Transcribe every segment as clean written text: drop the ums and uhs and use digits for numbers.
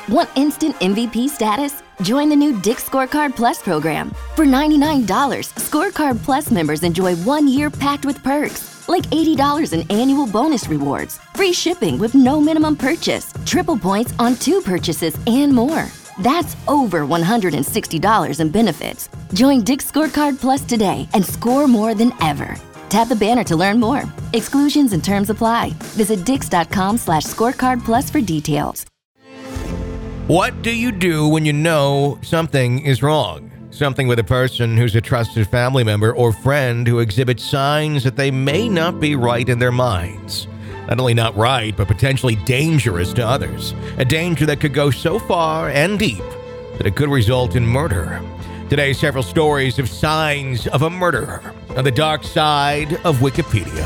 Want instant MVP status? Join the new Dick's Scorecard Plus program. For $99, Scorecard Plus members enjoy 1 year packed with perks, like $80 in annual bonus rewards, free shipping with no minimum purchase, triple points on 2 purchases, and more. That's over $160 in benefits. Join Dick's Scorecard Plus today and score more than ever. Tap the banner to learn more. Exclusions and terms apply. Visit dix.com/scorecard plus for details. What do you do when you know something is wrong? Something with a person who's a trusted family member or friend who exhibits signs that they may not be right in their minds. Not only not right, but potentially dangerous to others. A danger that could go so far and deep that it could result in murder. Today, several stories of signs of a murderer on the dark side of Wikipedia.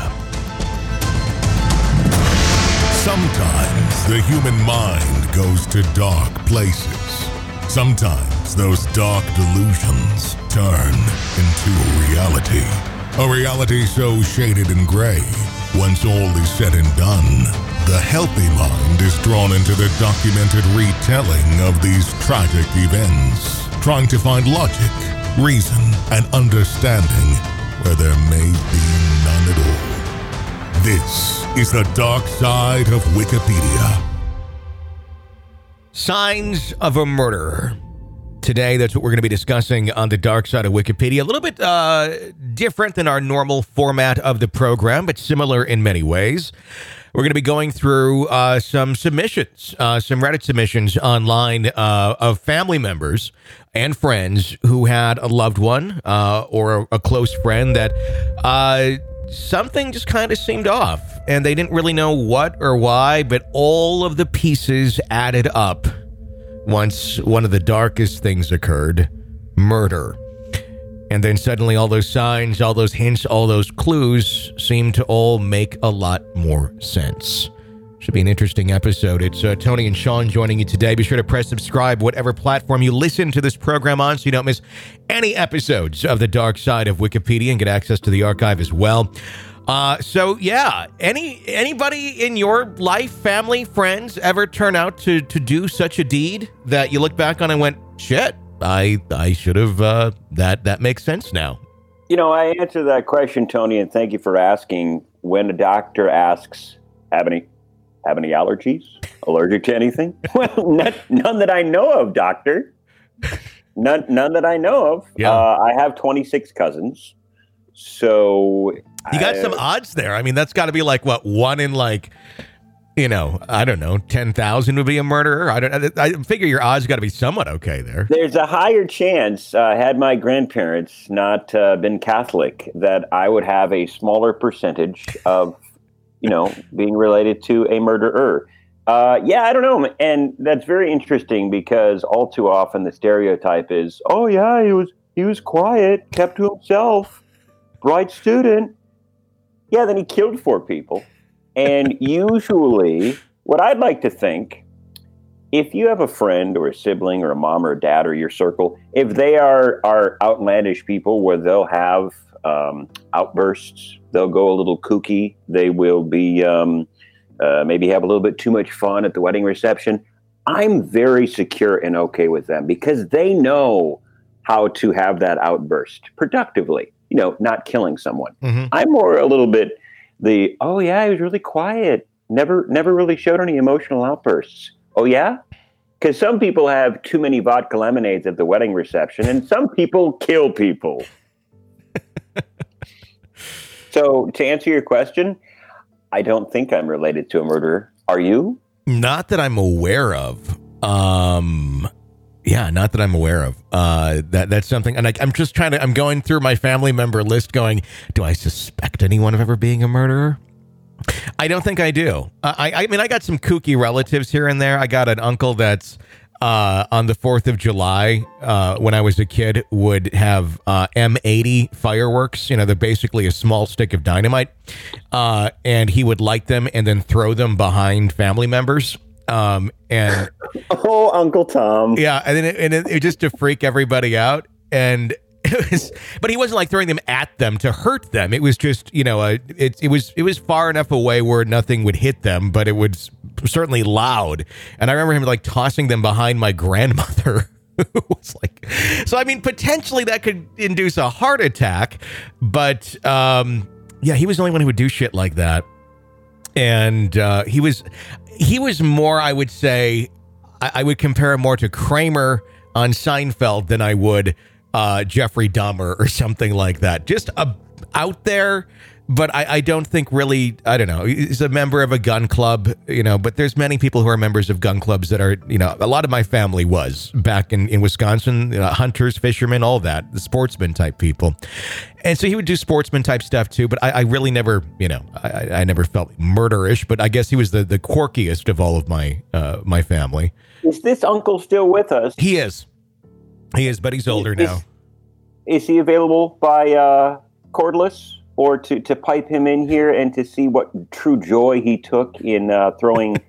Sometimes the human mind goes to dark places. Sometimes those dark delusions turn into a reality. A reality so shaded and gray, once all is said and done, the healthy mind is drawn into the documented retelling of these tragic events, trying to find logic, reason, and understanding where there may be none at all. This is the dark side of Wikipedia. Signs of a murderer. Today, that's what we're going to be discussing on the dark side of Wikipedia. A little bit different than our normal format of the program, but similar in many ways. We're going to be going through some submissions, some Reddit submissions online of family members and friends who had a loved one or a close friend that something just kind of seemed off. And they didn't really know what or why, but all of the pieces added up once one of the darkest things occurred, murder. And then suddenly all those signs, all those hints, all those clues seem to all make a lot more sense. Should be an interesting episode. It's Tony and Sean joining you today. Be sure to press subscribe, whatever platform you listen to this program on, so you don't miss any episodes of the dark side of Wikipedia and get access to the archive as well. Anybody in your life, family, friends ever turn out to do such a deed that you look back on and went, shit, I should have, that makes sense now? You know, I answer that question, Tony, and thank you for asking. When a doctor asks, have any allergies? Allergic to anything? Well, none that I know of, doctor. None that I know of. Yeah. I have 26 cousins. So you got some odds there. I mean, that's got to be like, what, one in like, I don't know, 10,000 would be a murderer. I figure your odds got to be somewhat okay there. There's a higher chance, had my grandparents not been Catholic, that I would have a smaller percentage of, being related to a murderer. I don't know. And that's very interesting because all too often the stereotype is, oh yeah, he was quiet, kept to himself, bright student. Yeah, then he killed 4 people. And usually, what I'd like to think, if you have a friend or a sibling or a mom or a dad or your circle, if they are outlandish people where they'll have outbursts, they'll go a little kooky, they will be maybe have a little bit too much fun at the wedding reception, I'm very secure and okay with them because they know how to have that outburst productively, not killing someone. Mm-hmm. I'm more a little bit he was really quiet, never really showed any emotional outbursts. Oh yeah? Because some people have too many vodka lemonades at the wedding reception and some people kill people. So to answer your question, I don't think I'm related to a murderer. Are you? Not that I'm aware of. Not that I'm aware of. That's something, and I'm going through my family member list going, do I suspect anyone of ever being a murderer? I don't think I do. I mean, I got some kooky relatives here and there. I got an uncle that's on the 4th of July, when I was a kid, would have M80 fireworks. They're basically a small stick of dynamite. And he would light them and then throw them behind family members. And Uncle Tom. Yeah, and then it just to freak everybody out. And but he wasn't like throwing them at them to hurt them. It was just, it was far enough away where nothing would hit them, but it would certainly loud. And I remember him like tossing them behind my grandmother. Was like, so I mean, potentially that could induce a heart attack, but yeah, he was the only one who would do shit like that. And he was more, I would say, I would compare him more to Kramer on Seinfeld than I would Jeffrey Dahmer or something like that. Just out there. But I don't think really, I don't know, he's a member of a gun club, but there's many people who are members of gun clubs that are, a lot of my family was back in Wisconsin, hunters, fishermen, all that, the sportsman type people. And so he would do sportsman type stuff too, but I really never, I never felt murderish, but I guess he was the quirkiest of all of my my family. Is this uncle still with us? He is, but he's older now. Is he available by cordless? Or to pipe him in here and to see what true joy he took in throwing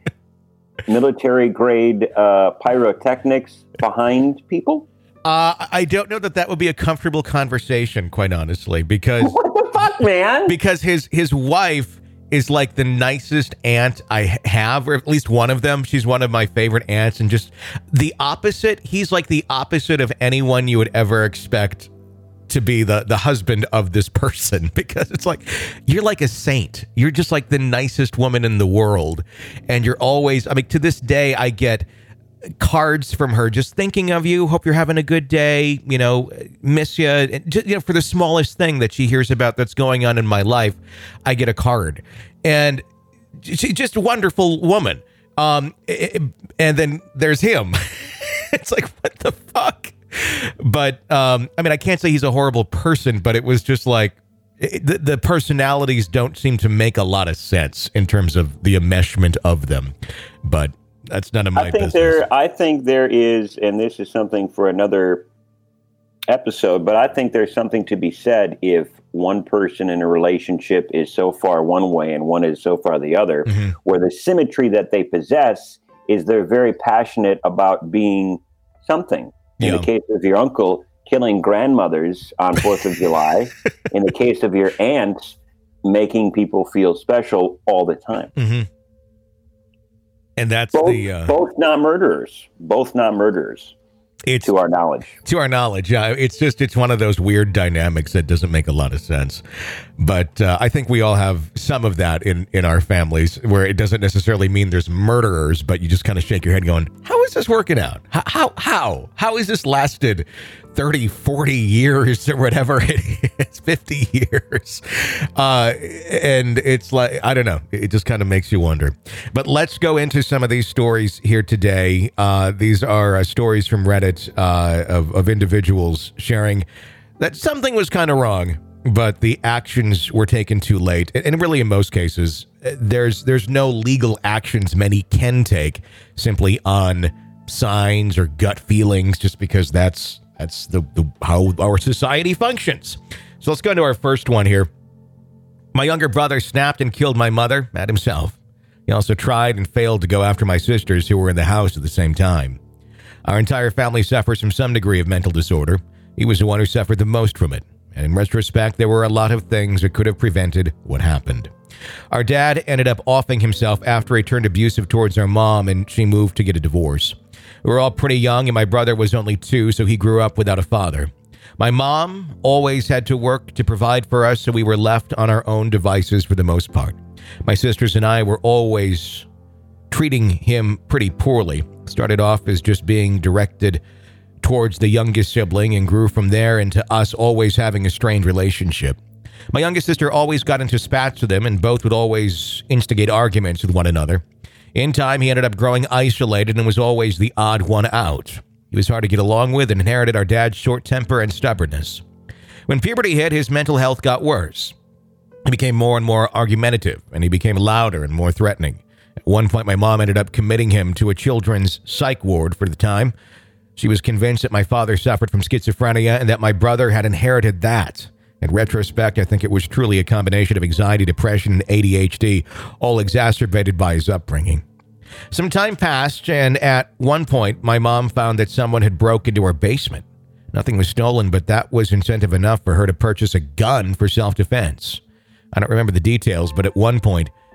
military-grade pyrotechnics behind people? I don't know that would be a comfortable conversation, quite honestly, because... What the fuck, man? Because his wife is like the nicest aunt I have, or at least one of them. She's one of my favorite aunts, and just the opposite. He's like the opposite of anyone you would ever expect to be the husband of this person, because it's like, you're like a saint. You're just like the nicest woman in the world. And you're always, I mean, to this day, I get cards from her just thinking of you. Hope you're having a good day. Miss you. Just, for the smallest thing that she hears about that's going on in my life, I get a card. And she's just a wonderful woman. And then there's him. It's like, what the fuck? But I mean, I can't say he's a horrible person, but it was just like the personalities don't seem to make a lot of sense in terms of the enmeshment of them. But that's none of my business. I think there is, and this is something for another episode, but I think there's something to be said if one person in a relationship is so far one way and one is so far the other, where the symmetry that they possess is they're very passionate about being something. In the case of your uncle, killing grandmothers on 4th of July. In the case of your aunt, making people feel special all the time. Mm-hmm. And that's both not murderers. Both not murderers. To our knowledge. To our knowledge, yeah. It's one of those weird dynamics that doesn't make a lot of sense. But I think we all have some of that in our families, where it doesn't necessarily mean there's murderers, but you just kind of shake your head going, how is this working out? How is this lasted 30, 40 years or whatever it is, 50 years? And it's like, I don't know. It just kind of makes you wonder. But let's go into some of these stories here today. These are stories from Reddit of individuals sharing that something was kind of wrong, but the actions were taken too late. And really, in most cases, there's no legal actions many can take simply on signs or gut feelings, just because that's how our society functions. So let's go into our first one here. My younger brother snapped and killed my mother, Matt himself. He also tried and failed to go after my sisters who were in the house at the same time. Our entire family suffers from some degree of mental disorder. He was the one who suffered the most from it. And in retrospect, there were a lot of things that could have prevented what happened. Our dad ended up offing himself after he turned abusive towards our mom, and she moved to get a divorce. We were all pretty young, and my brother was only 2, so he grew up without a father. My mom always had to work to provide for us, so we were left on our own devices for the most part. My sisters and I were always treating him pretty poorly. Started off as just being directed towards the youngest sibling and grew from there into us always having a strained relationship. My youngest sister always got into spats with him, and both would always instigate arguments with one another. In time, he ended up growing isolated and was always the odd one out. He was hard to get along with and inherited our dad's short temper and stubbornness. When puberty hit, his mental health got worse. He became more and more argumentative, and he became louder and more threatening. At one point, my mom ended up committing him to a children's psych ward for the time. She was convinced that my father suffered from schizophrenia and that my brother had inherited that. In retrospect, I think it was truly a combination of anxiety, depression, and ADHD, all exacerbated by his upbringing. Some time passed, and at one point, my mom found that someone had broke into her basement. Nothing was stolen, but that was incentive enough for her to purchase a gun for self-defense. I don't remember the details, but at one point,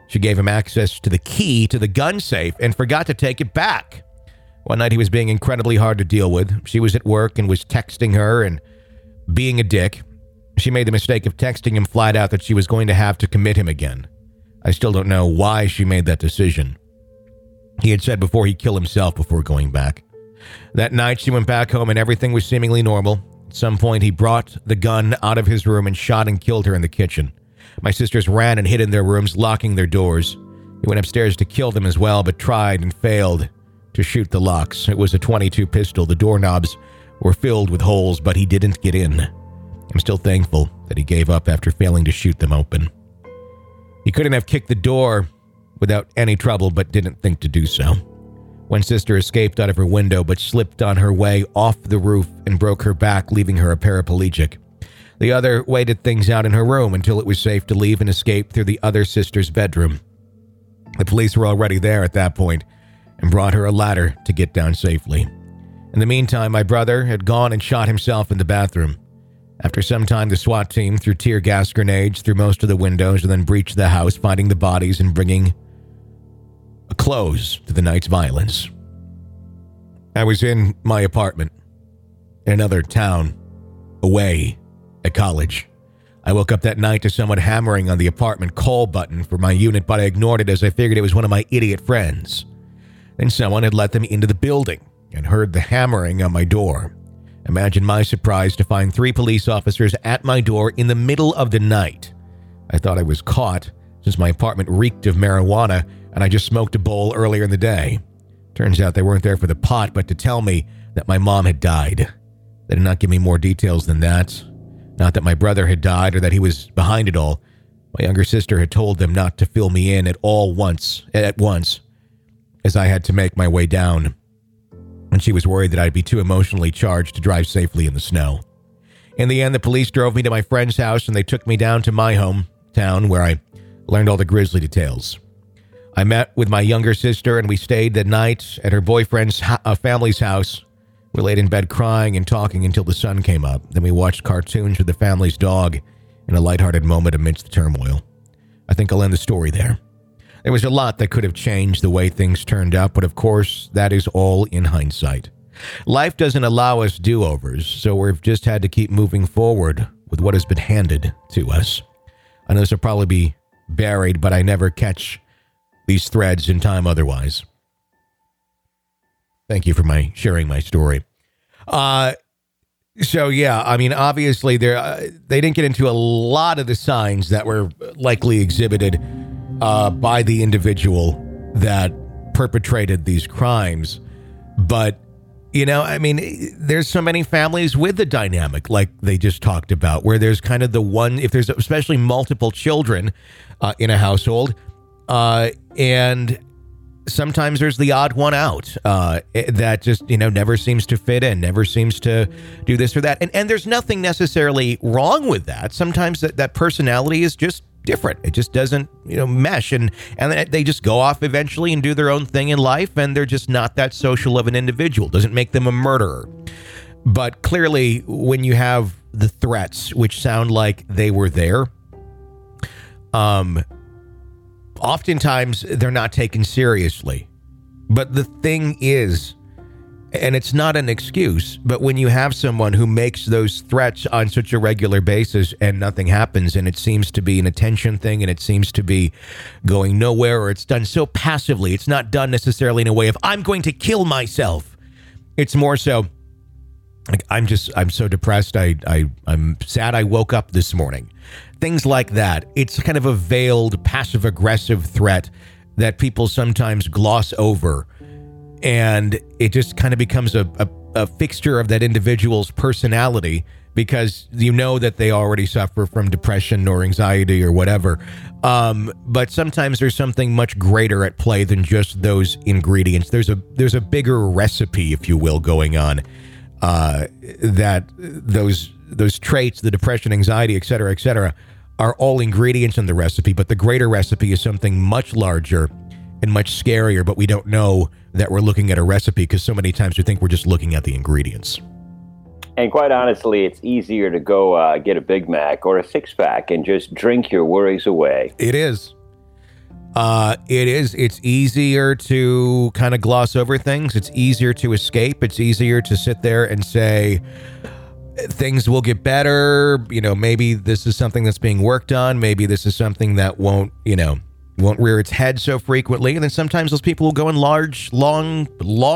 She gave him access to the key to the gun safe and forgot to take it back. One night he was being incredibly hard to deal with. She was at work and was texting her and being a dick. She made the mistake of texting him flat out that she was going to have to commit him again. I still don't know why she made that decision. He had said before he'd kill himself before going back. That night she went back home and everything was seemingly normal. At some point he brought the gun out of his room and shot and killed her in the kitchen. My sisters ran and hid in their rooms, locking their doors. He went upstairs to kill them as well, but tried and failed to shoot the locks. It was a .22 pistol. The doorknobs were filled with holes, but he didn't get in. I'm still thankful that he gave up after failing to shoot them open. He couldn't have kicked the door without any trouble, but didn't think to do so. One sister escaped out of her window, but slipped on her way off the roof and broke her back, leaving her a paraplegic. The other waited things out in her room until it was safe to leave and escape through the other sister's bedroom. The police were already there at that point and brought her a ladder to get down safely. In the meantime, my brother had gone and shot himself in the bathroom. After some time, the SWAT team threw tear gas grenades through most of the windows and then breached the house, finding the bodies and bringing a close to the night's violence. I was in my apartment in another town away at college. I woke up that night to someone hammering on the apartment call button for my unit, but I ignored it as I figured it was one of my idiot friends. Then someone had let them into the building and heard the hammering on my door. Imagine my surprise to find 3 police officers at my door in the middle of the night. I thought I was caught since my apartment reeked of marijuana and I just smoked a bowl earlier in the day. Turns out they weren't there for the pot, but to tell me that my mom had died. They did not give me more details than that. Not that my brother had died or that he was behind it all. My younger sister had told them not to fill me in at once, as I had to make my way down. And she was worried that I'd be too emotionally charged to drive safely in the snow. In the end, the police drove me to my friend's house and they took me down to my hometown where I learned all the grisly details. I met with my younger sister and we stayed the night at her boyfriend's family's house. We laid in bed crying and talking until the sun came up. Then we watched cartoons with the family's dog in a lighthearted moment amidst the turmoil. I think I'll end the story there. There was a lot that could have changed the way things turned out, but of course, that is all in hindsight. Life doesn't allow us do-overs, so we've just had to keep moving forward with what has been handed to us. I know this will probably be buried, but I never catch these threads in time otherwise. Thank you for sharing my story. So, yeah, I mean, obviously, they didn't get into a lot of the signs that were likely exhibited by the individual that perpetrated these crimes. But, you know, I mean, there's so many families with the dynamic like they just talked about, where there's kind of the one, if there's especially multiple children in a household, and sometimes there's the odd one out that just, you know, never seems to fit in, never seems to do this or that. And there's nothing necessarily wrong with that. Sometimes that personality is just different. It just doesn't, you know, mesh. And they just go off eventually and do their own thing in life. And they're just not that social of an individual. Doesn't make them a murderer. But clearly, when you have the threats, which sound like they were there, oftentimes they're not taken seriously. But the thing is, and it's not an excuse, but when you have someone who makes those threats on such a regular basis and nothing happens, and it seems to be an attention thing and it seems to be going nowhere, or it's done so passively, it's not done necessarily in a way of, I'm going to kill myself. It's more so, like, I'm so depressed. I'm sad I woke up this morning. Things like that. It's kind of a veiled, passive-aggressive threat that people sometimes gloss over. And it just kind of becomes a fixture of that individual's personality because you know that they already suffer from depression or anxiety or whatever. But sometimes there's something much greater at play than just those ingredients. There's a bigger recipe, if you will, going on. That those traits, the depression, anxiety, et cetera, are all ingredients in the recipe. But the greater recipe is something much larger and much scarier, but we don't know that we're looking at a recipe because so many times we think we're just looking at the ingredients. And quite honestly, it's easier to go get a Big Mac or a six-pack and just drink your worries away. It is. It's easier to kind of gloss over things. It's easier to escape. It's easier to sit there and say things will get better. Maybe this is something that's being worked on. Maybe this is something that won't rear its head so frequently. And then sometimes those people will go in large, long,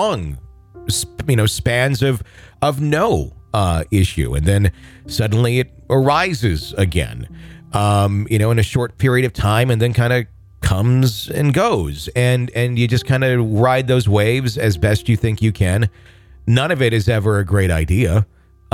spans of no issue. And then suddenly it arises again, in a short period of time, and then kind of comes and goes. And you just kind of ride those waves as best you think you can. None of it is ever a great idea.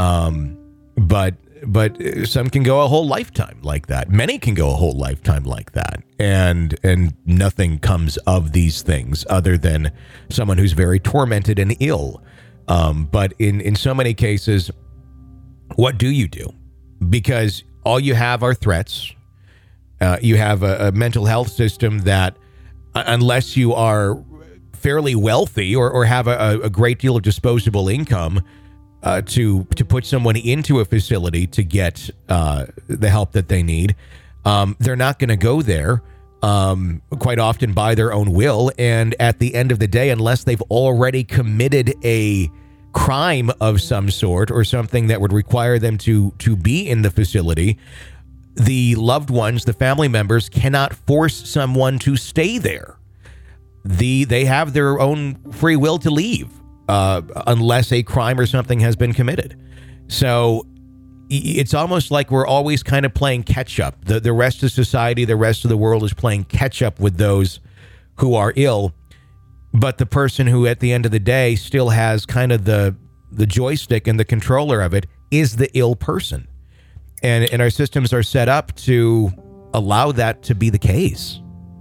But some can go a whole lifetime like that. Many can go a whole lifetime like that. And nothing comes of these things other than someone who's very tormented and ill. But in so many cases, what do you do? Because all you have are threats. You have a mental health system that, unless you are fairly wealthy or have a great deal of disposable income, to put someone into a facility to get the help that they need, they're not going to go there quite often by their own will. And at the end of the day, unless they've already committed a crime of some sort or something that would require them to be in the facility, the loved ones, the family members, cannot force someone to stay there. They have their own free will to leave. Unless a crime or something has been committed. So it's almost like we're always kind of playing catch up. The rest of society, the rest of the world is playing catch up with those who are ill. But the person who at the end of the day still has kind of the joystick and the controller of it is the ill person. And our systems are set up to allow that to be the case.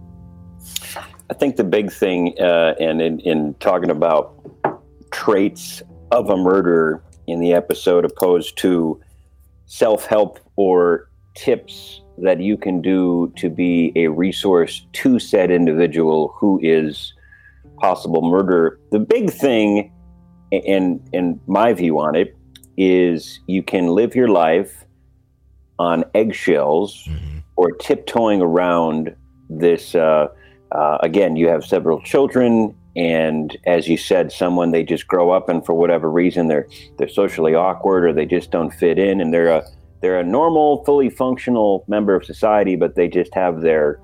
I think the big thing, and in talking about traits of a murderer in the episode, opposed to self-help or tips that you can do to be a resource to said individual who is possible murderer. The big thing, in my view on it, is you can live your life on eggshells or tiptoeing around this. Again, you have several children. And as you said, someone they just grow up and for whatever reason they're socially awkward or they just don't fit in, and they're a normal, fully functional member of society, but they just have their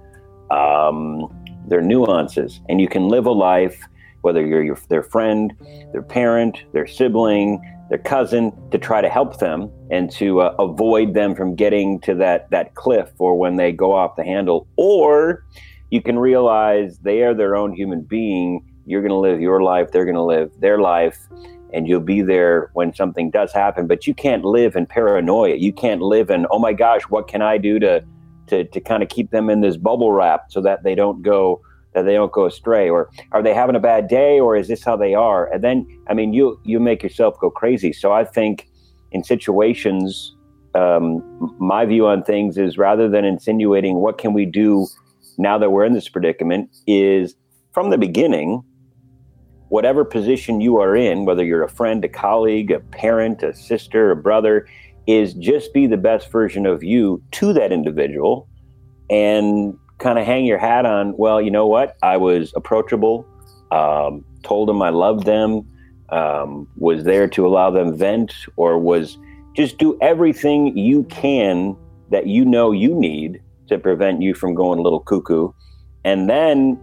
nuances. And you can live a life, whether you're their friend, their parent, their sibling, their cousin, to try to help them and to avoid them from getting to that cliff or when they go off the handle. Or you can realize they are their own human being. You're going to live your life. They're going to live their life. And you'll be there when something does happen. But you can't live in paranoia. You can't live in, oh my gosh, what can I do to kind of keep them in this bubble wrap so that they don't go astray? Or are they having a bad day? Or is this how they are? And then, you make yourself go crazy. So I think in situations, my view on things is, rather than insinuating what can we do now that we're in this predicament, is from the beginning, whatever position you are in, whether you're a friend, a colleague, a parent, a sister, a brother, is just be the best version of you to that individual and kind of hang your hat on, well, you know what? I was approachable, told them I loved them, was there to allow them vent, or was just do everything you can that you know you need to prevent you from going a little cuckoo. And then,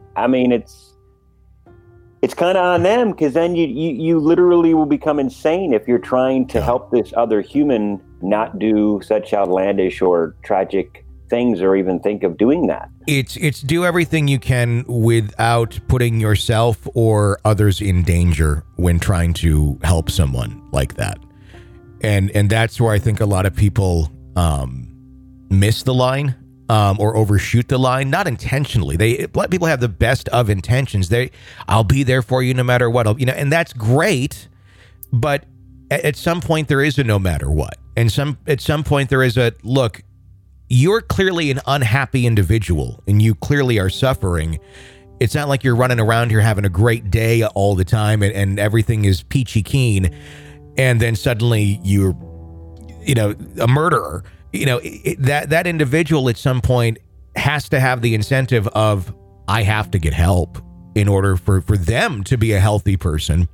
it's kind of on them, because then you literally will become insane if you're trying to help this other human not do such outlandish or tragic things, or even think of doing that. It's do everything you can without putting yourself or others in danger when trying to help someone like that. And that's where I think a lot of people miss the line. Or overshoot the line, not intentionally. People have the best of intentions. I'll be there for you no matter what. And that's great, but at some point there is a no matter what, and at some point there is a look. You're clearly an unhappy individual, and you clearly are suffering. It's not like you're running around here having a great day all the time, and everything is peachy keen, and then suddenly you're, a murderer. That individual at some point has to have the incentive of I have to get help in order for them to be a healthy person.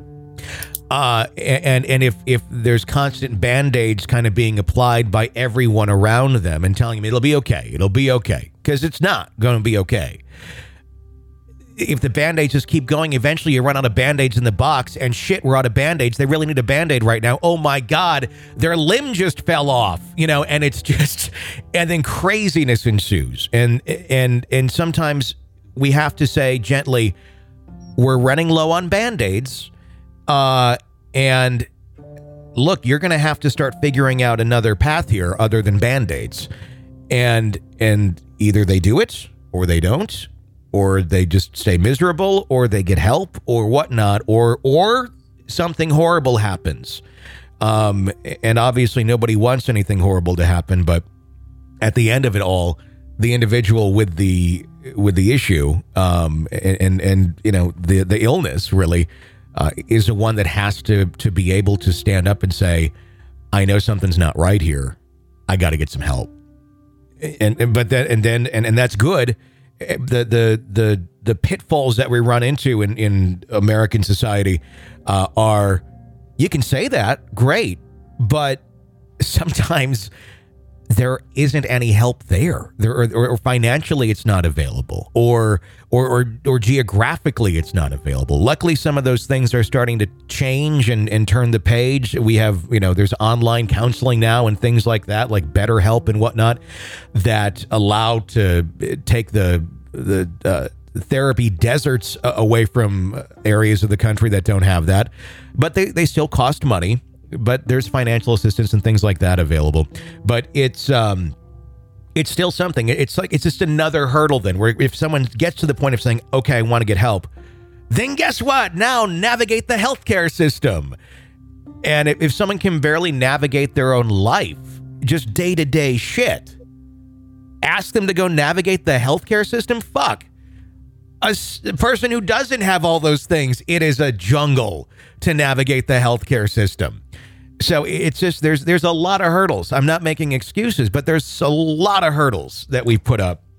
And if there's constant Band-Aids kind of being applied by everyone around them and telling them it'll be okay, because it's not going to be okay. If the Band-Aids just keep going, eventually you run out of Band-Aids in the box, and shit, we're out of Band-Aids. They really need a Band-Aid right now. Oh my God, their limb just fell off, and it's just, and then craziness ensues. And sometimes we have to say gently, we're running low on Band-Aids. And look, you're going to have to start figuring out another path here other than Band-Aids. And either they do it or they don't, or they just stay miserable, or they get help or whatnot, or something horrible happens. And obviously nobody wants anything horrible to happen, but at the end of it all, the individual with the issue, and the illness really, is the one that has to be able to stand up and say, I know something's not right here. I got to get some help. And that's good. The pitfalls that we run into in American society are, you can say that, great, but sometimes there isn't any help there, or financially it's not available, or geographically it's not available. Luckily, some of those things are starting to change and turn the page. We have, there's online counseling now and things like that, like BetterHelp and whatnot, that allow to take the therapy deserts away from areas of the country that don't have that. But they still cost money. But there's financial assistance and things like that available. But it's still something. It's just another hurdle then, where if someone gets to the point of saying, okay, I want to get help, then guess what? Now navigate the healthcare system. And if someone can barely navigate their own life, just day-to-day shit, ask them to go navigate the healthcare system? Fuck. A person who doesn't have all those things, it is a jungle to navigate the healthcare system. So it's just, there's a lot of hurdles. I'm not making excuses, but there's a lot of hurdles that we've put up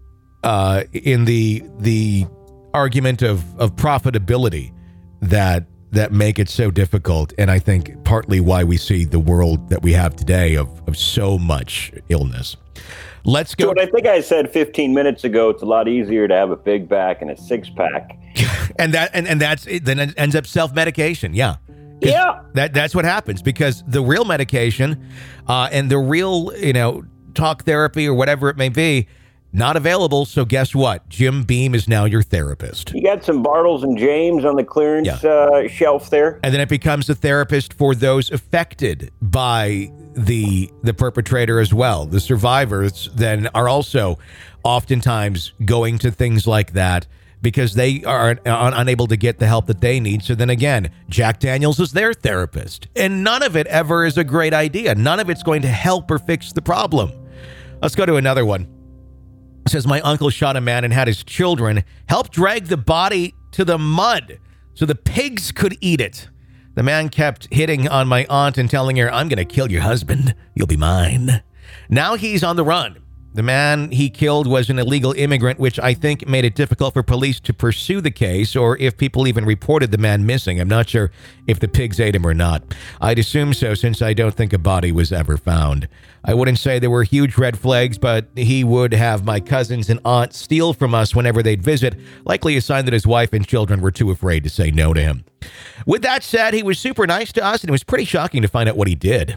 in the argument of profitability that make it so difficult. And I think partly why we see the world that we have today of so much illness. Let's go. So what I think I said 15 minutes ago, it's a lot easier to have a big back and a six pack. and that's it. Then it ends up self-medication. Yeah. Yeah. That's what happens, because the real medication and the real, talk therapy or whatever it may be, not available. So guess what? Jim Beam is now your therapist. You got some Bartles and James on the clearance shelf there. And then it becomes a therapist for those affected by the perpetrator as well. The survivors then are also oftentimes going to things like that because they are unable to get the help that they need. So then again, Jack Daniels is their therapist. And none of it ever is a great idea. None of it's going to help or fix the problem. Let's go to another one. It says, my uncle shot a man and had his children help drag the body to the mud so the pigs could eat it. The man kept hitting on my aunt and telling her, I'm going to kill your husband. You'll be mine. Now he's on the run. The man he killed was an illegal immigrant, which I think made it difficult for police to pursue the case, or if people even reported the man missing. I'm not sure if the pigs ate him or not. I'd assume so, since I don't think a body was ever found. I wouldn't say there were huge red flags, but he would have my cousins and aunt steal from us whenever they'd visit, likely a sign that his wife and children were too afraid to say no to him. With that said, he was super nice to us, and it was pretty shocking to find out what he did.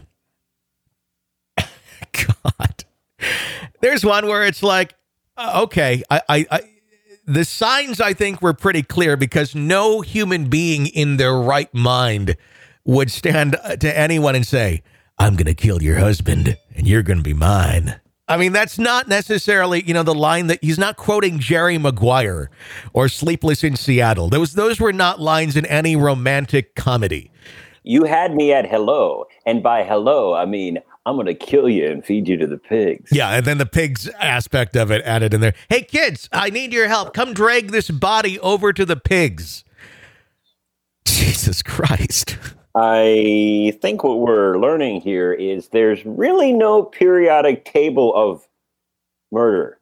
God. There's one where it's like, okay, the signs I think were pretty clear, because no human being in their right mind would stand to anyone and say, I'm going to kill your husband and you're going to be mine. I mean, that's not necessarily, the line that he's not quoting Jerry Maguire or Sleepless in Seattle. Those were not lines in any romantic comedy. You had me at hello. And by hello, I mean, I'm going to kill you and feed you to the pigs. Yeah, and then the pigs aspect of it added in there. Hey, kids, I need your help. Come drag this body over to the pigs. Jesus Christ. I think what we're learning here is there's really no periodic table of murder.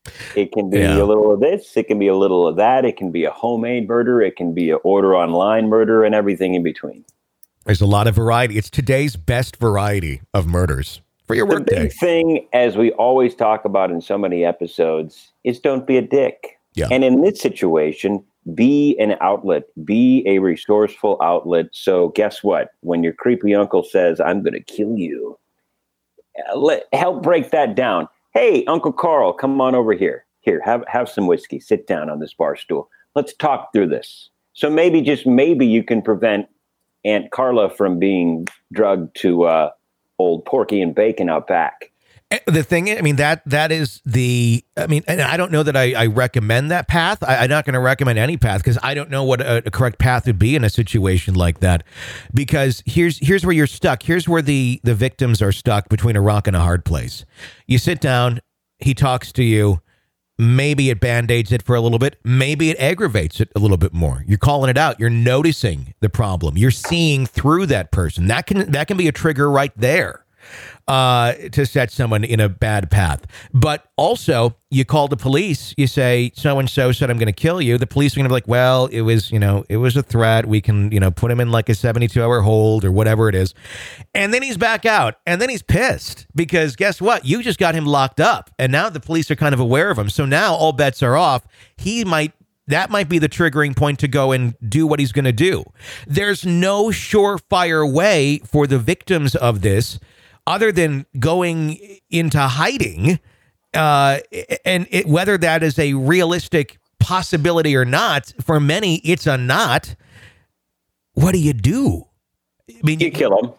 It can be a little of this. It can be a little of that. It can be a homemade murder. It can be an order online murder, and everything in between. There's a lot of variety. It's today's best variety of murders for your workday. The big thing, as we always talk about in so many episodes, is don't be a dick. Yeah. And in this situation, be an outlet. Be a resourceful outlet. So guess what? When your creepy uncle says, I'm going to kill you, help break that down. Hey, Uncle Carl, come on over here. Here, have some whiskey. Sit down on this bar stool. Let's talk through this. So maybe, just maybe, you can prevent Aunt Carla from being drugged to old Porky and Bacon out back. The thing, I mean, that is the, I mean, and I don't know that I recommend that path. I'm not going to recommend any path because I don't know what a correct path would be in a situation like that. Because here's where you're stuck. Here's where the victims are stuck between a rock and a hard place. You sit down, he talks to you. Maybe it band-aids it for a little bit. Maybe it aggravates it a little bit more. You're calling it out. You're noticing the problem. You're seeing through that person. That can be a trigger right there to set someone in a bad path. But also, you call the police. You say, so-and-so said I'm going to kill you. The police are going to be like, well, it was a threat. We can, put him in like a 72-hour hold or whatever it is. And then he's back out. And then he's pissed because guess what? You just got him locked up. And now the police are kind of aware of him. So now all bets are off. That might be the triggering point to go and do what he's going to do. There's no surefire way for the victims of this other than going into hiding, and whether that is a realistic possibility or not, for many, it's a not. What do you do? I mean, you kill them.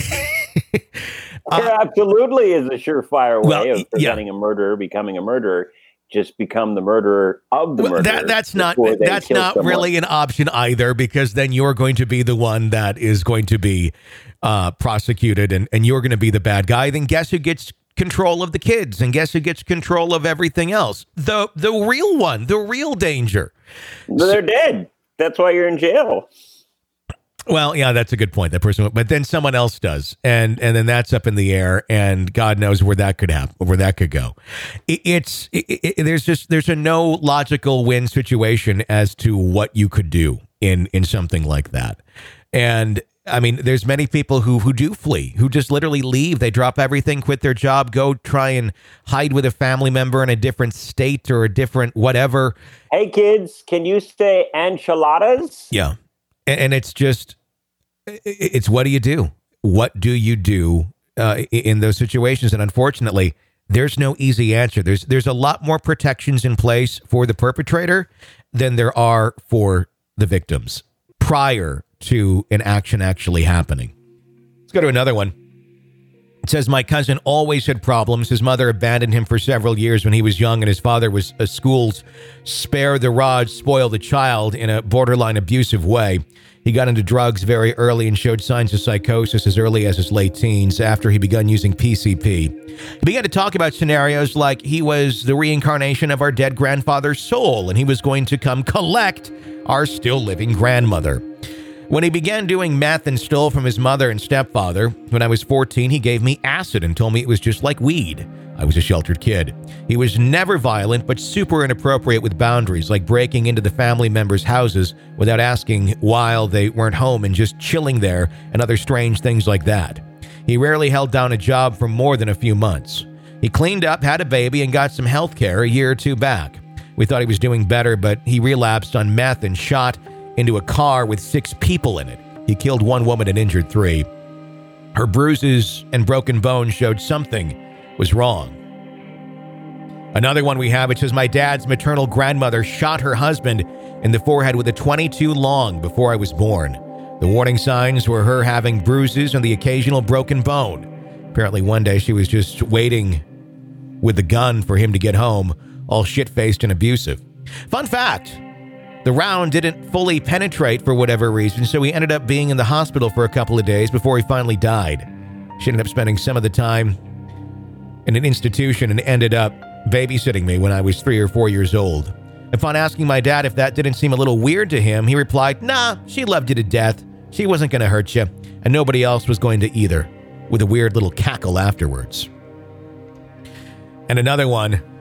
There absolutely is a surefire way of preventing a murderer becoming a murderer. Just become the murderer of the murderer. That's not really an option either, because then you're going to be the one that is going to be prosecuted and you're going to be the bad guy. Then guess who gets control of the kids, and guess who gets control of everything else? The real one, the real danger. They're dead. That's why you're in jail. Well, yeah, that's a good point. That person, but then someone else does, and then that's up in the air, and God knows where that could happen, where that could go. There's a no logical win situation as to what you could do in something like that, and I mean, there's many people who do flee, who just literally leave. They drop everything, quit their job, go try and hide with a family member in a different state or a different whatever. Hey, kids, can you say enchiladas? Yeah. And it's what do you do? What do you do in those situations? And unfortunately, there's no easy answer. There's a lot more protections in place for the perpetrator than there are for the victims prior to an action actually happening. Let's go to another one. It says, my cousin always had problems. His mother abandoned him for several years when he was young, and his father was a school's spare the rod, spoil the child in a borderline abusive way. He got into drugs very early and showed signs of psychosis as early as his late teens after he began using PCP. He began to talk about scenarios like he was the reincarnation of our dead grandfather's soul, and he was going to come collect our still living grandmother. When he began doing meth and stole from his mother and stepfather, when I was 14, he gave me acid and told me it was just like weed. I was a sheltered kid. He was never violent, but super inappropriate with boundaries, like breaking into the family members' houses without asking while they weren't home and just chilling there, and other strange things like that. He rarely held down a job for more than a few months. He cleaned up, had a baby, and got some health care a year or two back. We thought he was doing better, but he relapsed on meth and shot into a car with 6 people in it. He killed 1 woman and injured 3. Her bruises and broken bones showed something was wrong. Another one we have, it says, my dad's maternal grandmother shot her husband in the forehead with a .22 long before I was born. The warning signs were her having bruises and the occasional broken bone. Apparently one day she was just waiting with the gun for him to get home, all shit-faced and abusive. Fun fact, the round didn't fully penetrate for whatever reason, so he ended up being in the hospital for a couple of days before he finally died. She ended up spending some of the time in an institution and ended up babysitting me when I was 3 or 4 years old. Upon asking my dad if that didn't seem a little weird to him, he replied, nah, she loved you to death. She wasn't going to hurt you, and nobody else was going to either, with a weird little cackle afterwards. And another one,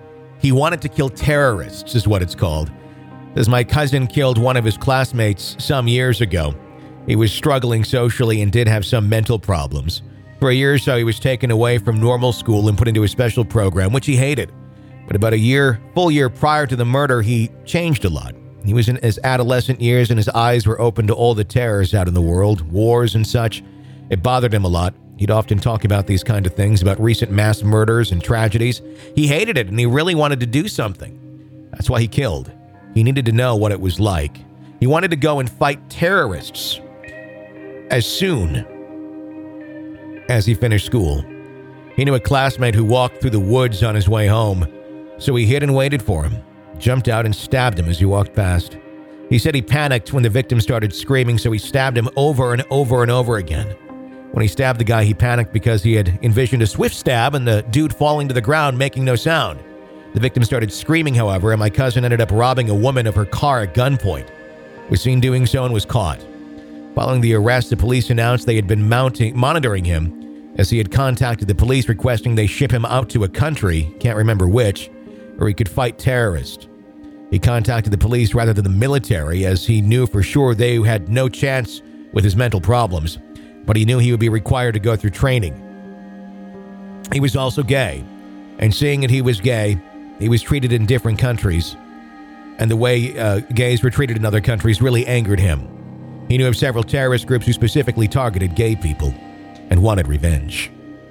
He wanted to kill terrorists, is what it's called. As my cousin killed one of his classmates some years ago. He was struggling socially and did have some mental problems. For a year or so, he was taken away from normal school and put into a special program, which he hated. But about full year prior to the murder, he changed a lot. He was in his adolescent years and his eyes were open to all the terrors out in the world, wars and such. It bothered him a lot. He'd often talk about these kind of things, about recent mass murders and tragedies. He hated it and he really wanted to do something. That's why he killed. He needed to know what it was like. He wanted to go and fight terrorists as soon as he finished school. He knew a classmate who walked through the woods on his way home, so he hid and waited for him, jumped out and stabbed him as he walked past. He said he panicked when the victim started screaming, so he stabbed him over and over and over again. When he stabbed the guy, he panicked because he had envisioned a swift stab and the dude falling to the ground making no sound. The victim started screaming, however, and my cousin ended up robbing a woman of her car at gunpoint. Was seen doing so and was caught. Following the arrest, the police announced they had been monitoring him as he had contacted the police requesting they ship him out to a country, can't remember which, where he could fight terrorists. He contacted the police rather than the military as he knew for sure they had no chance with his mental problems, but he knew he would be required to go through training. He was also gay, and seeing that he was gay, he was treated in different countries, and the way gays were treated in other countries really angered him. He knew of several terrorist groups who specifically targeted gay people and wanted revenge.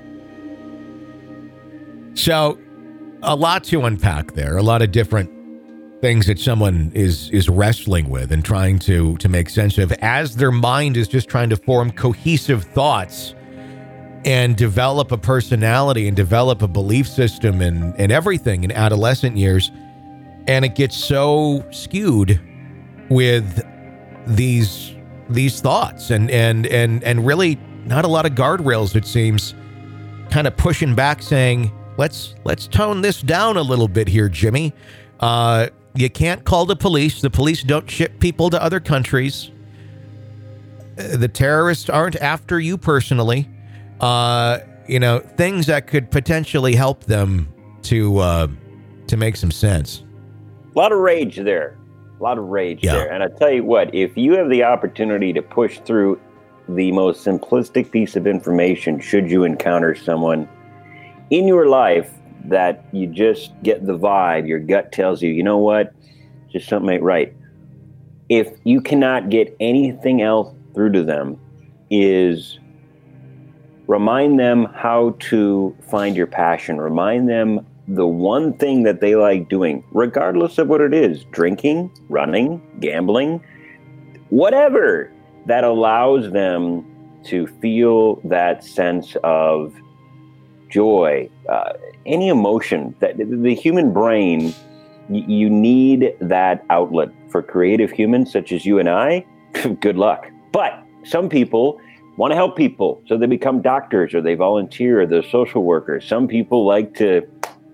So, a lot to unpack there, a lot of different things that someone is wrestling with and trying to make sense of as their mind is just trying to form cohesive thoughts and develop a personality and develop a belief system and everything in adolescent years. And it gets so skewed with these thoughts and really not a lot of guardrails, it seems, kind of pushing back saying, let's tone this down a little bit here, Jimmy. You can't call the police. The police don't ship people to other countries. The terrorists aren't after you personally. Things that could potentially help them to make some sense. A lot of rage there. There. And I tell you what, if you have the opportunity to push through the most simplistic piece of information, should you encounter someone in your life that you just get the vibe, your gut tells you, you know what, just something ain't right. If you cannot get anything else through to them, is remind them how to find your passion. Remind them the one thing that they like doing, regardless of what it is, drinking, running, gambling, whatever that allows them to feel that sense of joy, any emotion that the human brain, you need that outlet. For creative humans such as you and I, good luck. But some people want to help people, so they become doctors or they volunteer or they're social workers. Some people like to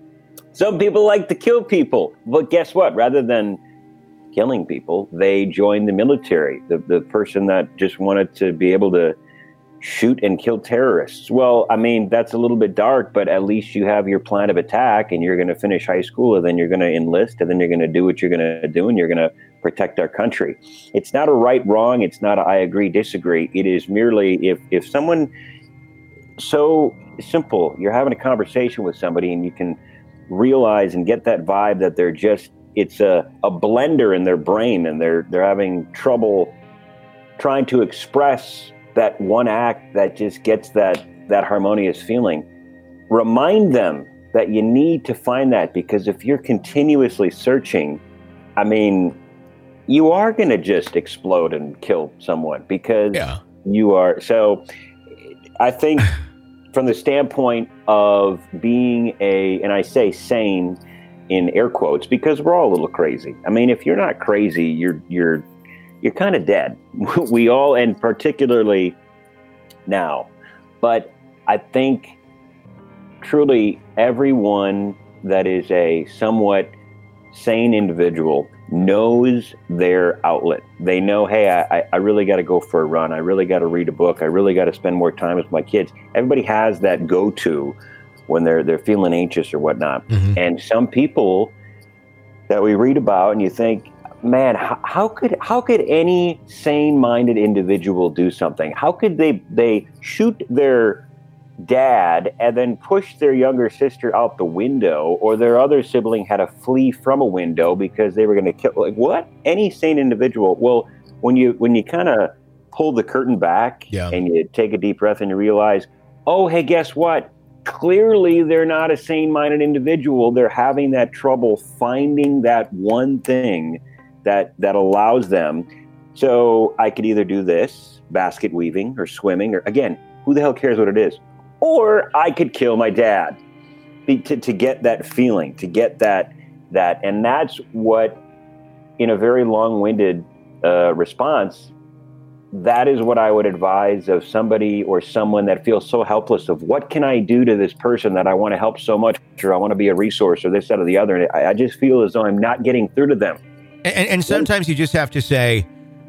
kill people. But guess what? Rather than killing people, they join the military. The person that just wanted to be able to shoot and kill terrorists. Well, I mean, that's a little bit dark, but at least you have your plan of attack and you're going to finish high school and then you're going to enlist and then you're going to do what you're going to do and you're going to protect our country. It's not a right, wrong. It's not a I agree, disagree. It is merely if someone, so simple, you're having a conversation with somebody and you can realize and get that vibe that they're just, it's a blender in their brain and they're having trouble trying to express that one act that just gets that harmonious feeling. Remind them that you need to find that, because if you're continuously searching, I mean, you are going to just explode and kill someone because you are. So I think from the standpoint of being and I say sane in air quotes, because we're all a little crazy. I mean, if you're not crazy, you're kind of dead. We all, and particularly now. But I think truly everyone that is a somewhat sane individual knows their outlet. They know, hey, I really got to go for a run. I really got to read a book. I really got to spend more time with my kids. Everybody has that go-to when they're feeling anxious or whatnot. Mm-hmm. And some people that we read about, and you think, man, how could any sane-minded individual do something? How could they shoot their dad and then push their younger sister out the window, or their other sibling had to flee from a window because they were going to kill? Like, what? Any sane individual? Well, when you kind of pull the curtain back and you take a deep breath and you realize, oh, hey, guess what? Clearly, they're not a sane-minded individual. They're having that trouble finding that one thing that allows them. So I could either do this, basket weaving or swimming, or again, who the hell cares what it is? Or I could kill my dad to get that feeling, to get that. And that's what, in a very long-winded response, that is what I would advise of somebody or someone that feels so helpless of what can I do to this person that I want to help so much, or I want to be a resource, or this, that, or the other. And I just feel as though I'm not getting through to them. And sometimes you just have to say,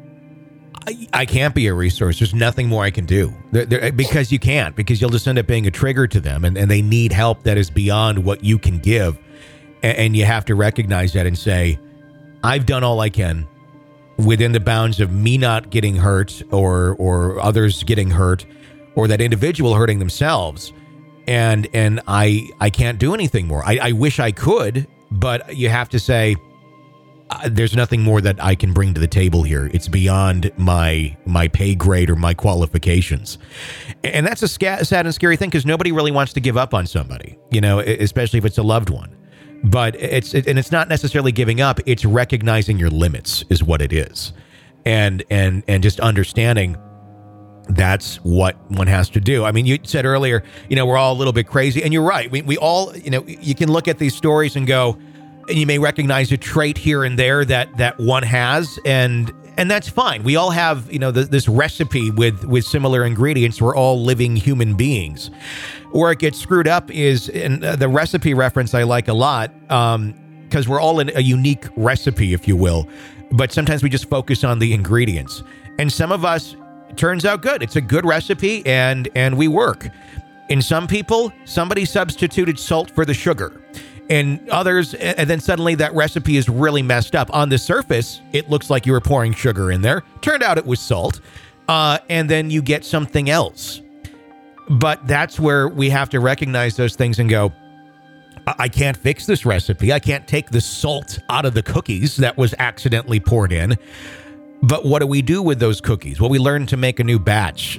I can't be a resource. There's nothing more I can do. Because you can't, because you'll just end up being a trigger to them, and they need help that is beyond what you can give. And you have to recognize that and say, I've done all I can within the bounds of me not getting hurt or others getting hurt, or that individual hurting themselves. And I can't do anything more. I wish I could, but you have to say, there's nothing more that I can bring to the table here. It's beyond my pay grade or my qualifications. And that's a sad and scary thing, because nobody really wants to give up on somebody, especially if it's a loved one. But it's not necessarily giving up. It's recognizing your limits is what it is. And just understanding that's what one has to do. I mean, you said earlier, we're all a little bit crazy, and you're right. We all, you can look at these stories and go, and you may recognize a trait here and there that one has, and that's fine. We all have, this recipe with similar ingredients. We're all living human beings. Where it gets screwed up is, and the recipe reference I like a lot, because we're all in a unique recipe, if you will, but sometimes we just focus on the ingredients. And some of us, it turns out good. It's a good recipe, and we work. In some people, somebody substituted salt for the sugar. And others, and then suddenly that recipe is really messed up. On the surface, it looks like you were pouring sugar in there. Turned out it was salt. And then you get something else. But that's where we have to recognize those things and go, I can't fix this recipe. I can't take the salt out of the cookies that was accidentally poured in. But what do we do with those cookies? Well, we learn to make a new batch.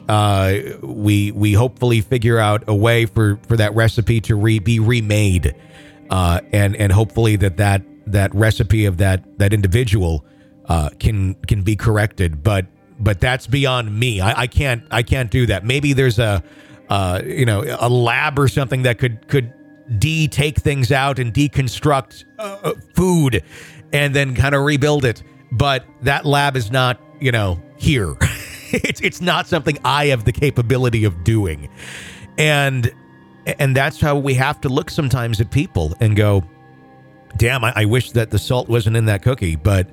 We hopefully figure out a way for that recipe to be remade. And hopefully that recipe of that individual can be corrected, but that's beyond me. I can't do that. Maybe there's a lab or something that could take things out and deconstruct food and then kind of rebuild it. But that lab is not here. It's not something I have the capability of doing, and that's how we have to look sometimes at people and go, damn, I wish that the salt wasn't in that cookie, but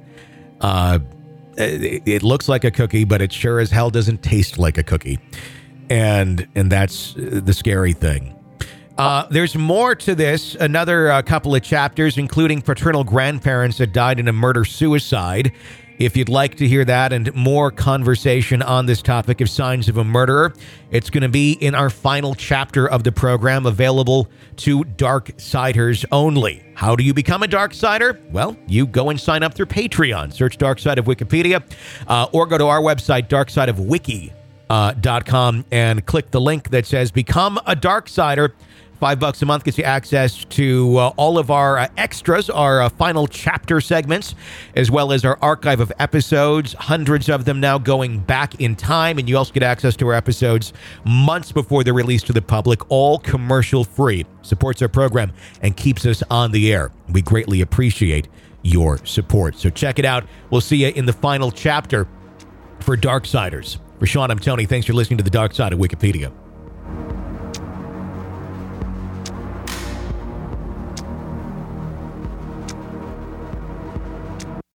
it looks like a cookie, but it sure as hell doesn't taste like a cookie. And that's the scary thing. There's more to this, another couple of chapters, including paternal grandparents that died in a murder-suicide. If you'd like to hear that and more conversation on this topic of signs of a murderer, it's going to be in our final chapter of the program, available to Darksiders only. How do you become a Darksider? Well, you go and sign up through Patreon. Search Dark Side of Wikipedia, or go to our website, darksideofwiki.com, and click the link that says Become a Darksider. $5 a month gets you access to all of our extras, our final chapter segments, as well as our archive of episodes, hundreds of them now going back in time. And you also get access to our episodes months before they're released to the public, all commercial free. Supports our program and keeps us on the air. We greatly appreciate your support. So check it out. We'll see you in the final chapter for Darksiders. For Sean, I'm Tony. Thanks for listening to the Dark Side of Wikipedia.